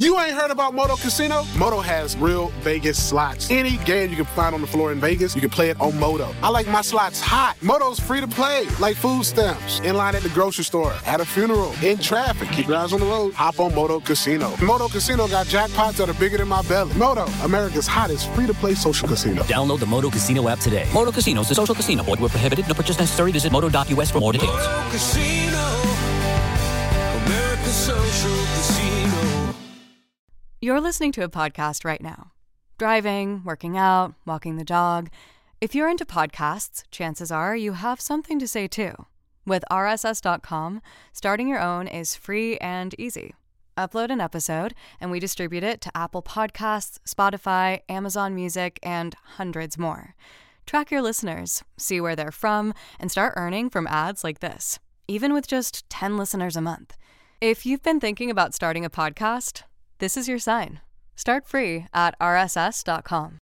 You ain't heard about Moto Casino? Moto has real Vegas slots. Any game you can find on the floor in Vegas, you can play it on Moto. I like my slots hot. Moto's free to play, like food stamps. In line at the grocery store, at a funeral, in traffic. Keep your eyes on the road. Hop on Moto Casino. Moto Casino got jackpots that are bigger than my belly. Moto, America's hottest free-to-play social casino. Download the Moto Casino app today. Moto Casino is a social casino. Void where prohibited. No purchase necessary. Visit moto.us for more details. Moto Casino. America's social casino. You're listening to a podcast right now. Driving, working out, walking the dog. If you're into podcasts, chances are you have something to say too. With RSS.com, starting your own is free and easy. Upload an episode, and we distribute it to Apple Podcasts, Spotify, Amazon Music, and hundreds more. Track your listeners, see where they're from, and start earning from ads like this, even with just 10 listeners a month. If you've been thinking about starting a podcast, this is your sign. Start free at rss.com.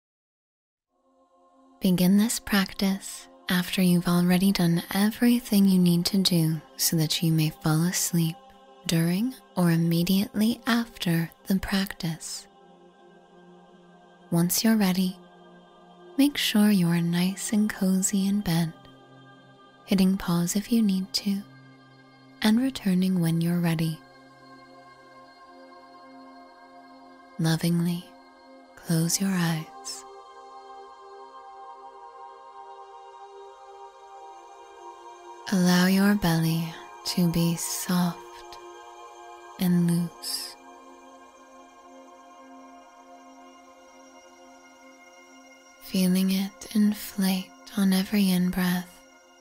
Begin this practice after you've already done everything you need to do so that you may fall asleep during or immediately after the practice. Once you're ready, make sure you are nice and cozy in bed, hitting pause if you need to, and returning when you're ready. Lovingly close your eyes. Allow your belly to be soft and loose. Feeling it inflate on every in-breath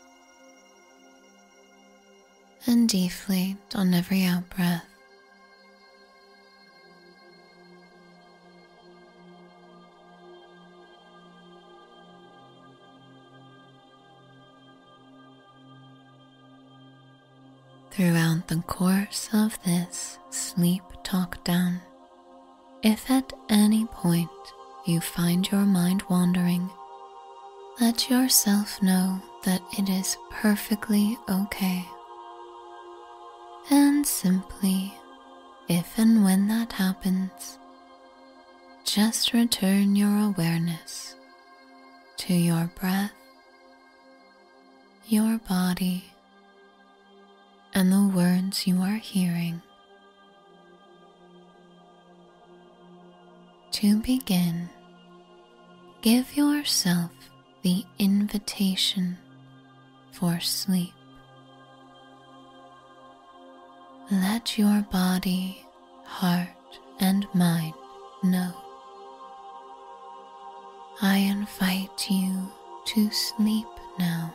and deflate on every out-breath. Throughout the course of this sleep talk down, if at any point you find your mind wandering, let yourself know that it is perfectly okay. And simply, if and when that happens, just return your awareness to your breath, your body, and the words you are hearing. To begin, give yourself the invitation for sleep. Let your body, heart, and mind know. I invite you to sleep now.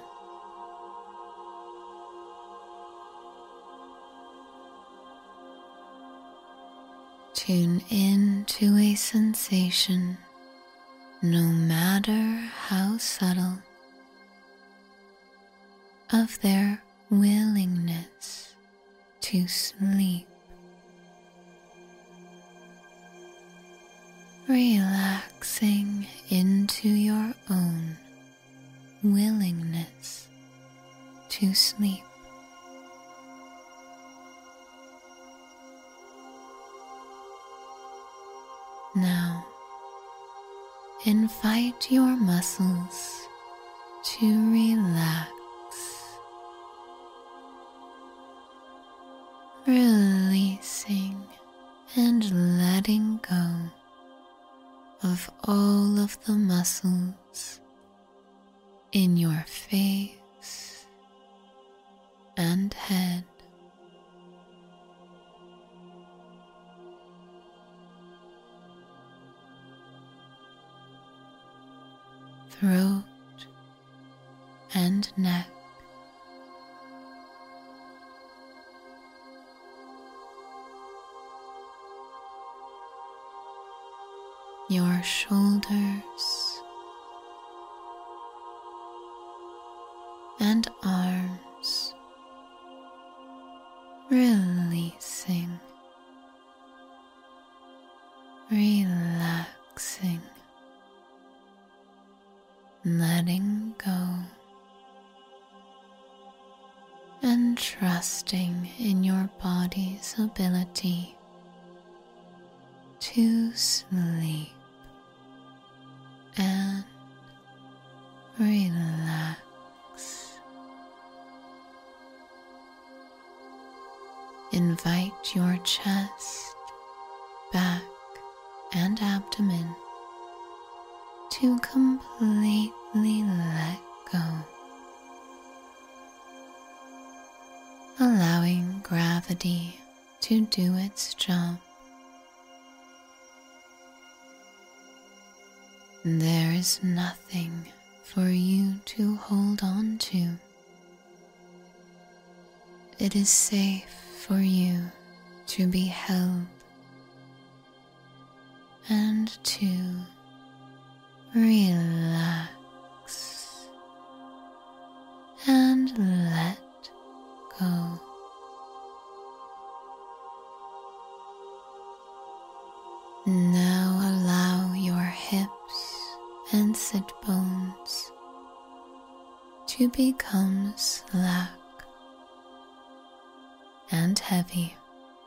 Tune in to a sensation, no matter how subtle, of their willingness to sleep. Relaxing into your own willingness to sleep. Now, invite your muscles to relax, releasing and letting go of all of the muscles in your face and head. Throat and neck, your shoulders and arms, releasing, relaxing, letting go, and trusting in your body's ability to sleep and relax. Invite your chest, back, and abdomen to completely let go, allowing gravity to do its job. There is nothing for you to hold on to. It is safe for you to be held and to relax and let go. Now allow your hips and sit bones to become slack and heavy.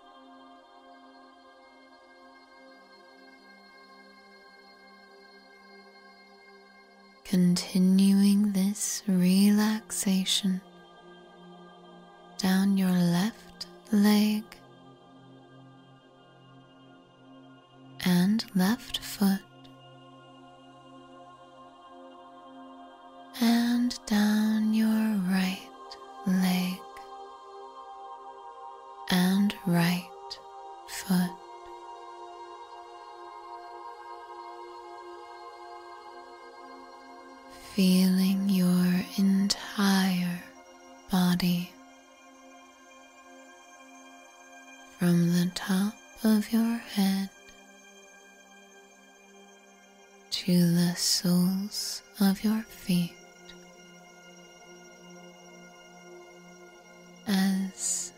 Continuing this relaxation down your left leg and left foot and down your right leg and right foot. Feeling your entire body from the top of your head to the soles of your feet as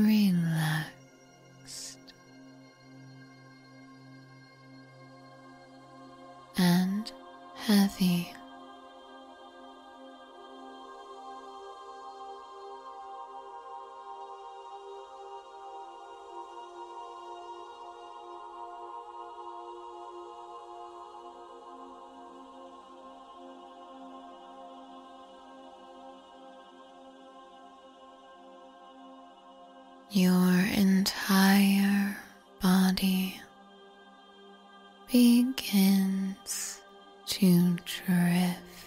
relaxed and heavy. Your entire body begins to drift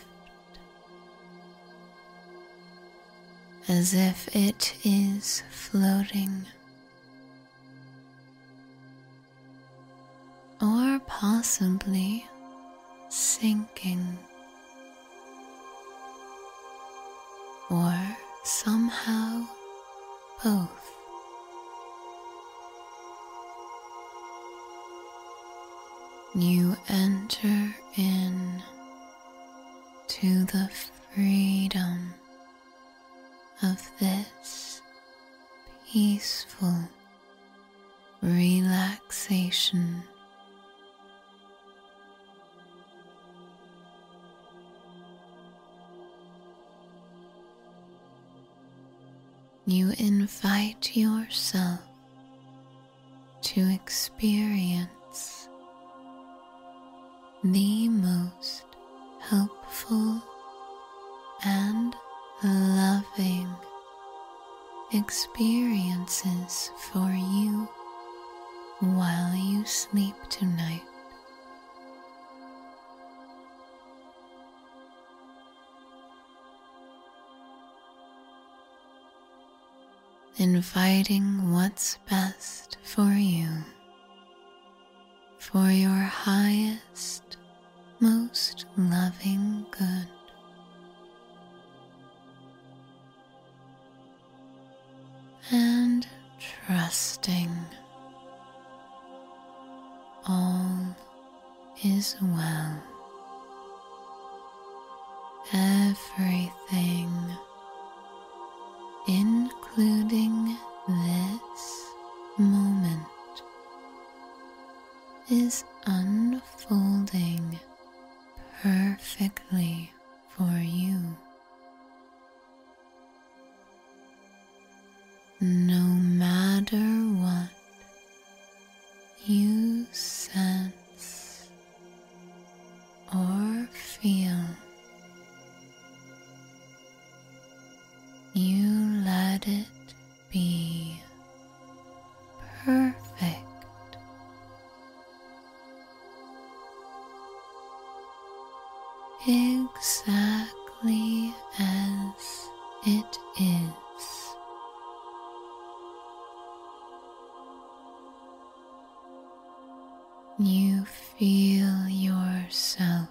as if it is floating or possibly sinking or somehow both. You enter in to the freedom of this peaceful relaxation. You invite yourself to experience the most helpful and loving experiences for you while you sleep tonight. Inviting what's best for you, for your highest, most loving good. And trusting all is well. Everything, including this moment, is unfolding perfectly for you. No matter what you sense or feel, you let it be perfect. Exactly as it is. You feel yourself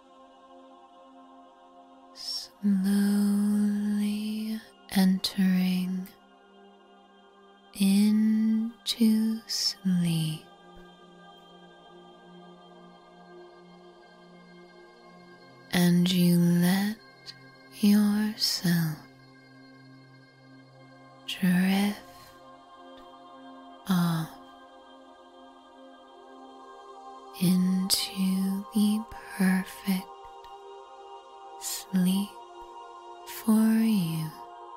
slowly entering into sleep. And you let yourself drift off into the perfect sleep for you.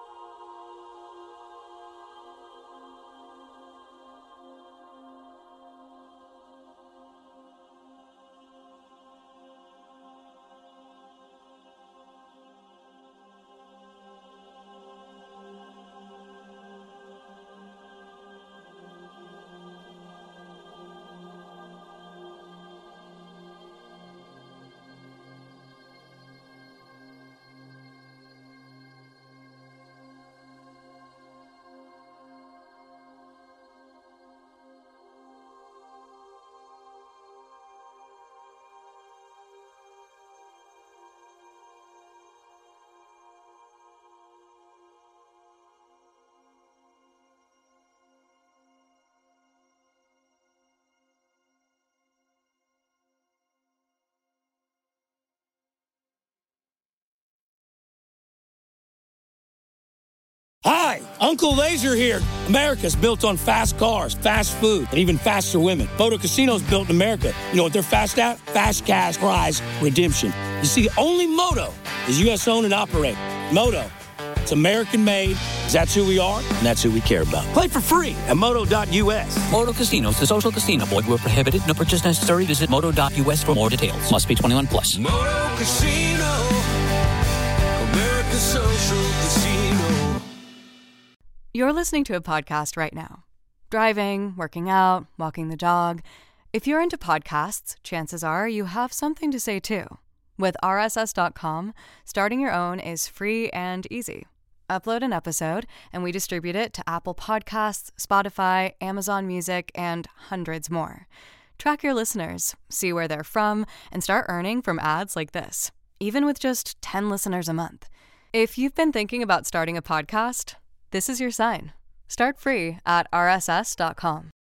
Hi, Uncle Laser here. America's built on fast cars, fast food, and even faster women. Moto Casino's built in America. You know what they're fast at? Fast cash prize redemption. You see, only Moto is U.S. owned and operated. Moto, it's American made. That's who we are, and that's who we care about. Play for free at moto.us. Moto Casinos, the social casino. Void where prohibited. No purchase necessary. Visit moto.us for more details. Must be 21 plus. Moto Casino, America's social casino. You're listening to a podcast right now. Driving, working out, walking the dog. If you're into podcasts, chances are you have something to say too. With RSS.com, starting your own is free and easy. Upload an episode, and we distribute it to Apple Podcasts, Spotify, Amazon Music, and hundreds more. Track your listeners, see where they're from, and start earning from ads like this, even with just 10 listeners a month. If you've been thinking about starting a podcast, this is your sign. Start free at RSS.com.